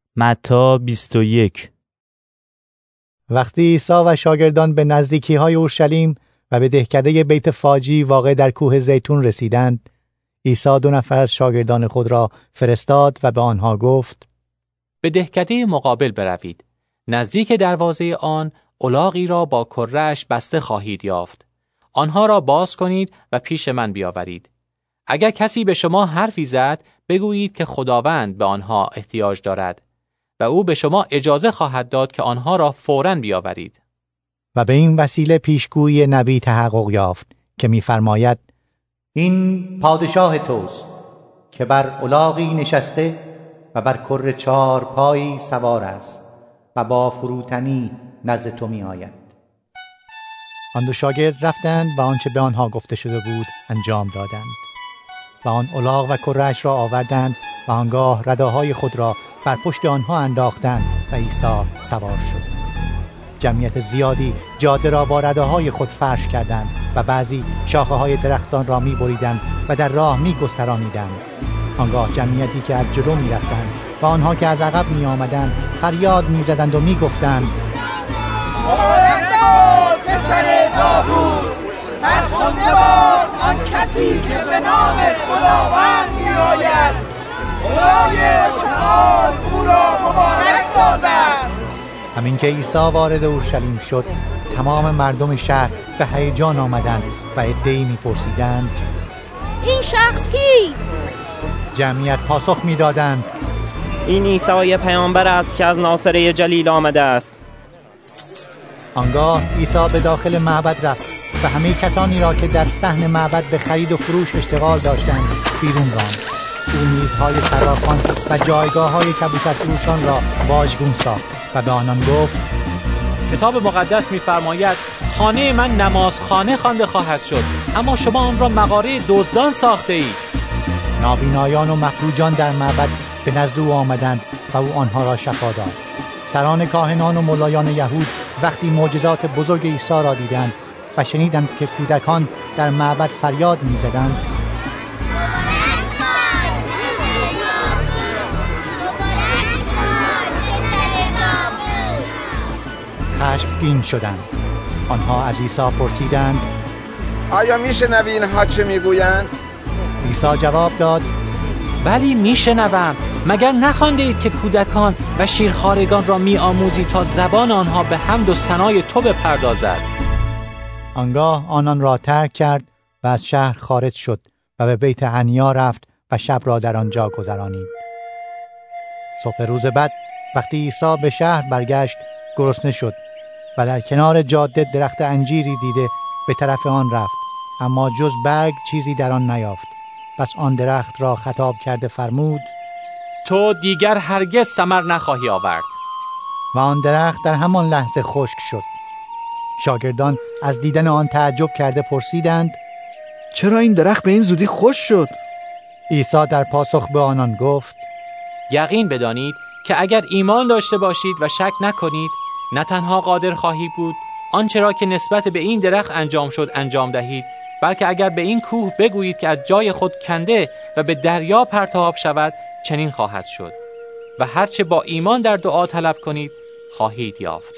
متی 21. وقتی عیسی و شاگردان به نزدیکی‌های اورشلیم و به دهکده بیت فاجی واقع در کوه زیتون رسیدند، عیسی 2 نفر از شاگردان خود را فرستاد و به آنها گفت: به دهکده مقابل بروید. نزدیک دروازه آن الاغی را با کره‌اش بسته خواهید یافت. آنها را باز کنید و پیش من بیاورید. اگر کسی به شما حرفی زد، بگویید که خداوند به آنها احتیاج دارد و او به شما اجازه خواهد داد که آنها را فوراً بیاورید. و به این وسیله پیشگویی نبی تحقق یافت که می‌فرماید: این پادشاه توست که بر الاغی نشسته و بر کره 4 پایی سوار است و با فروتنی نزد تو می آید. آن 2 شاگرد رفتند و آنچه به آنها گفته شده بود انجام دادند و آن الاغ و کره‌اش را آوردند و آنگاه رداهای خود را بر پشت آنها انداختند و عیسی سوار شد. جمعیت زیادی جاده را با رداهای خود فرش کردند و بعضی شاخه‌های درختان را می‌بریدند و در راه می‌گسترانیدند. آنگاه جمعیتی که از جلو می‌رفتند و آنها که از عقب می‌آمدند فریاد می‌زدند و می‌گفتند: مبارک باد پسر داوود، فرخنده باد آن کسی که به نام خداوند می‌آید، خدای متعال او را مبارک سازد. همین که عیسی وارد اورشلیم شد، تمام مردم شهر به هیجان آمدند و عده‌ای می‌پرسیدند: این شخص کیست؟ جمعیت پاسخ می‌دادند: این عیسی پیامبر است که از ناصره جلیل آمده است. آنگاه عیسی به داخل معبد رفت و همه کسانی را که در صحن معبد به خرید و فروش اشتغال داشتند بیرون راند. او میزهای صرافان و جایگاه‌های کبوترفروشان را واژگون ساخت و به آنان گفت: کتاب مقدس می‌فرماید خانه من نمازخانه خوانده خواهد شد، اما شما آن را مغاره دزدان ساخته اید. نابینایان و مفلوجان در معبد به نزد او آمدند و او آنها را شفا داد. سران کاهنان و ملایان یهود وقتی معجزات بزرگ عیسی را دیدند و شنیدند که کودکان در معبد فریاد می‌زدند: خشمگین شدند. آنها از عیسی پرسیدند: آیا میشنوی اینها چه میگویند؟ عیسی جواب داد: بلی میشنوم. مگر نخوانده اید که کودکان و شیرخوارگان را میآموزی تا زبان آنها به حمد و ثنای تو بپردازد؟ آنگاه آنان را ترک کرد و از شهر خارج شد و به بیت عنیا رفت و شب را در آنجا گذرانید. صبح روز بعد وقتی عیسی به شهر برگشت، گرسنه شد و در کنار جاده درخت انجیری دیده به طرف آن رفت، اما جز برگ چیزی در آن نیافت. پس آن درخت را خطاب کرده فرمود: تو دیگر هرگز ثمر نخواهی آورد. و آن درخت در همان لحظه خشک شد. شاگردان از دیدن آن تعجب کرده پرسیدند: چرا این درخت به این زودی خشک شد؟ عیسی در پاسخ به آنان گفت: یقین بدانید که اگر ایمان داشته باشید و شک نکنید، نه تنها قادر خواهی بود آنچه را که نسبت به این درخت انجام شد انجام دهید، بلکه اگر به این کوه بگویید که از جای خود کنده و به دریا پرتاب شود، چنین خواهد شد و هرچه با ایمان در دعا طلب کنید خواهید یافت.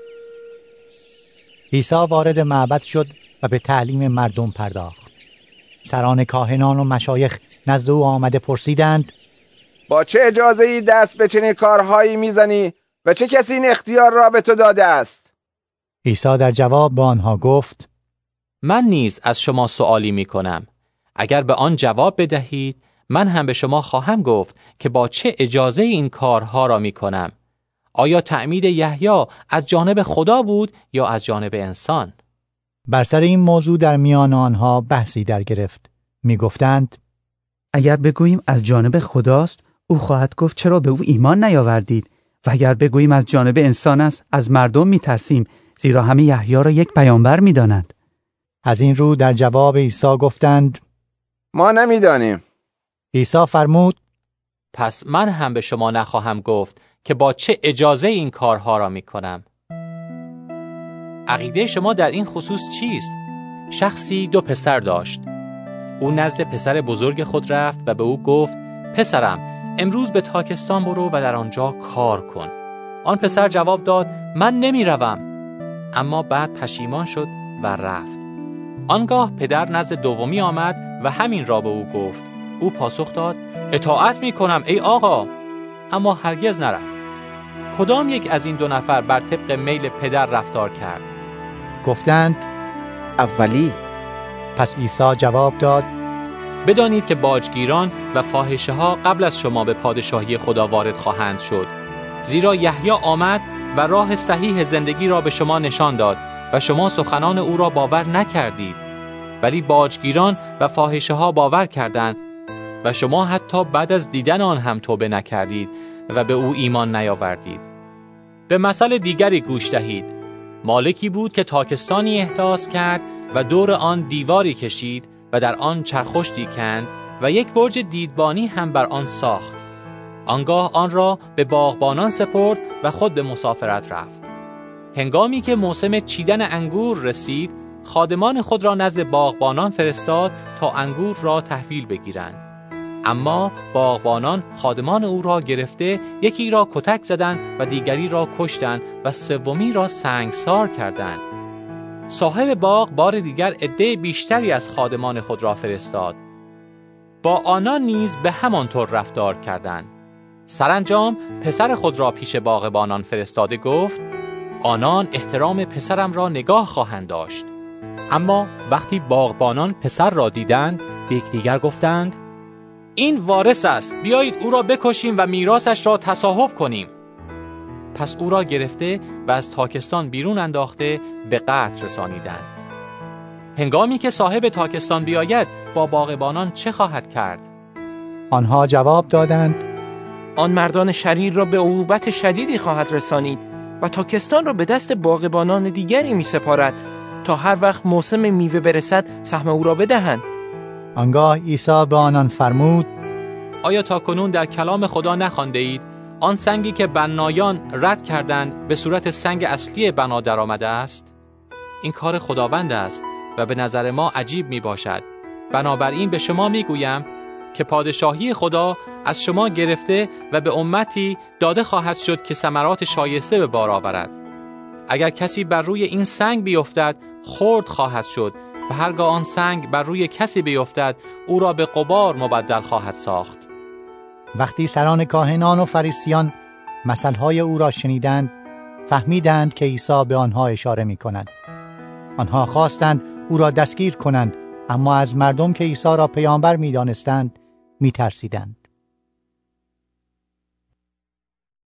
عیسی وارد معبد شد و به تعلیم مردم پرداخت. سران کاهنان و مشایخ نزد او آمده پرسیدند: با چه اجازه‌ای دست به چنین کارهایی میزنی و چه کسی این اختیار را به تو داده است؟ عیسی در جواب به آنها گفت: من نیز از شما سؤالی میکنم. اگر به آن جواب بدهید، من هم به شما خواهم گفت که با چه اجازه این کارها را میکنم. آیا تعمید یحیی از جانب خدا بود یا از جانب انسان؟ بر سر این موضوع در میان آنها بحثی در گرفت. میگفتند: اگر بگوییم از جانب خداست، او خواهد گفت چرا به او ایمان نیاوردید؟ و اگر بگوییم از جانب انسان است، از مردم میترسیم، زیرا همه یحیی را یک پیامبر میدانند. از این رو در جواب عیسی گفتند: ما نمیدانیم. عیسی فرمود: پس من هم به شما نخواهم گفت که با چه اجازه این کارها را میکنم. عقیده شما در این خصوص چیست؟ شخصی 2 پسر داشت. او نزد پسر بزرگ خود رفت و به او گفت: پسرم، امروز به تاکستان برو و در آنجا کار کن. آن پسر جواب داد من نمی روم. اما بعد پشیمان شد و رفت. آنگاه پدر نزد دومی آمد و همین را به او گفت. او پاسخ داد اطاعت می کنم ای آقا، اما هرگز نرفت. کدام یک از این دو نفر بر طبق میل پدر رفتار کرد؟ گفتند اولی. پس عیسی جواب داد بدانید که باجگیران و فاحشه ها قبل از شما به پادشاهی خدا وارد خواهند شد. زیرا یحیی آمد و راه صحیح زندگی را به شما نشان داد و شما سخنان او را باور نکردید، ولی باجگیران و فاحشه ها باور کردند و شما حتی بعد از دیدن آن هم توبه نکردید و به او ایمان نیاوردید. به مثل دیگری گوش دهید. مالکی بود که تاکستانی احداث کرد و دور آن دیواری کشید و در آن چرخشتی کند و یک برج دیدبانی هم بر آن ساخت. آنگاه آن را به باغبانان سپرد و خود به مسافرت رفت. هنگامی که موسم چیدن انگور رسید، خادمان خود را نزد باغبانان فرستاد تا انگور را تحویل بگیرند. اما باغبانان خادمان او را گرفته یکی را کتک زدند و دیگری را کشتند و سومی را سنگسار کردند. صاحب باغ بار دیگر عده بیشتری از خادمان خود را فرستاد. با آنان نیز به همان طور رفتار کردند. سرانجام پسر خود را پیش باغبانان فرستاده گفت آنان احترام پسرم را نگاه خواهند داشت. اما وقتی باغبانان پسر را دیدند به یکدیگر گفتند این وارث است، بیایید او را بکشیم و میراثش را تصاحب کنیم. پس او را گرفته و از تاکستان بیرون انداخته به قتل رسانیدند. هنگامی که صاحب تاکستان بیاید با باغبانان چه خواهد کرد؟ آنها جواب دادند آن مردان شریر را به عقوبت شدیدی خواهد رسانید و تاکستان را به دست باغبانان دیگری می سپارد تا هر وقت موسم میوه برسد سهم او را بدهند. آنگاه عیسی به آنان فرمود آیا تاکنون در کلام خدا نخوانده اید آن سنگی که بنایان رد کردند به صورت سنگ اصلی بنا در آمده است؟ این کار خداوند است و به نظر ما عجیب می باشد. بنابراین به شما می گویم که پادشاهی خدا از شما گرفته و به امتی داده خواهد شد که ثمرات شایسته به بار آورد. اگر کسی بر روی این سنگ بیفتد خرد خواهد شد و هرگاه آن سنگ بر روی کسی بیفتد او را به غبار مبدل خواهد ساخت. وقتی سران کاهنان و فریسیان مثلهای او را شنیدند فهمیدند که عیسی به آنها اشاره می کند. آنها خواستند او را دستگیر کنند، اما از مردم که عیسی را پیامبر می دانستند می ترسیدند.